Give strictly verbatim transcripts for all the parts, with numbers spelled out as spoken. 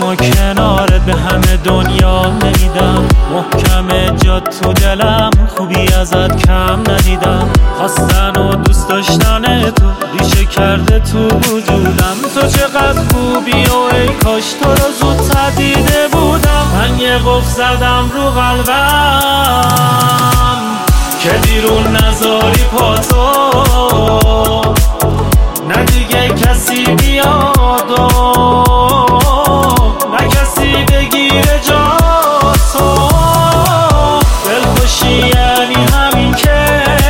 و کنارت به همه دنیا نمیدم. محکم جات تو دلم، خوبی ازت کم ندیدم. خواستن و دوست داشتن تو ریشه کرده تو وجودم. تو چقدر خوبی و ای کاش تو رو زودتر دیده بودم. من یه قفل زدم رو قلبم که بیرون نذاری پاتو، نه دیگه کسی بیاد و نه کسی بگیره جاتو. دلخوشی یعنی همین که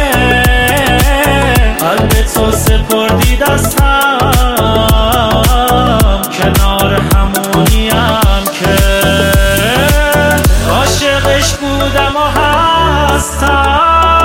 قلب تو سپردی دستم، کنار همونیم که عاشقش بودم و هستم.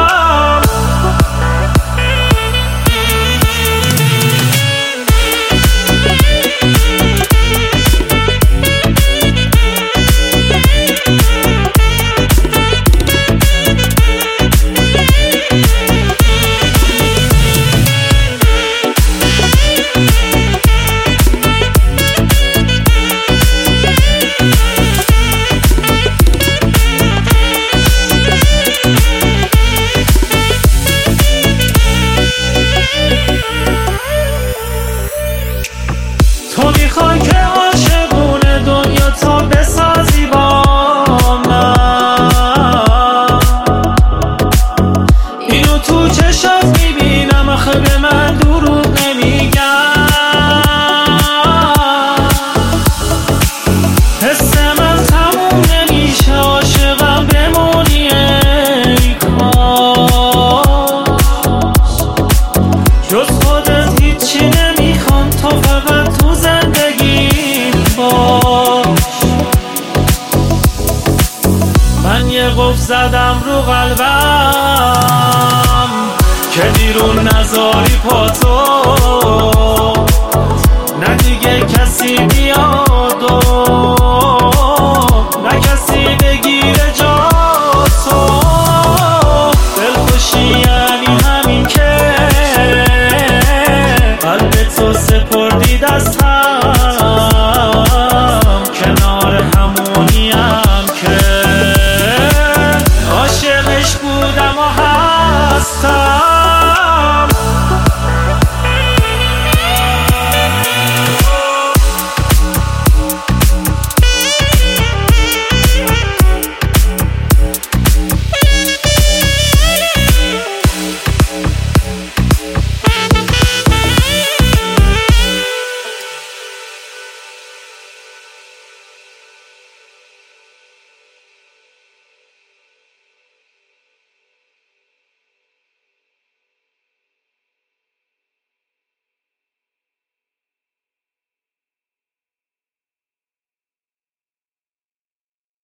تو میخوای که عاشقونه دنیا تا بسازی با من، اینو تو چشات میبینم. آخه به من دروغ نمیگم، حس من تموم نمیشه. عاشقم بمونی ای کاش، جز خودت هیچی نمیخوام. تو فقط تو زندگیم باش. من یه قفل زدم رو قلبم که بیرون نذاری پاتو، نه دیگه کسی بیاد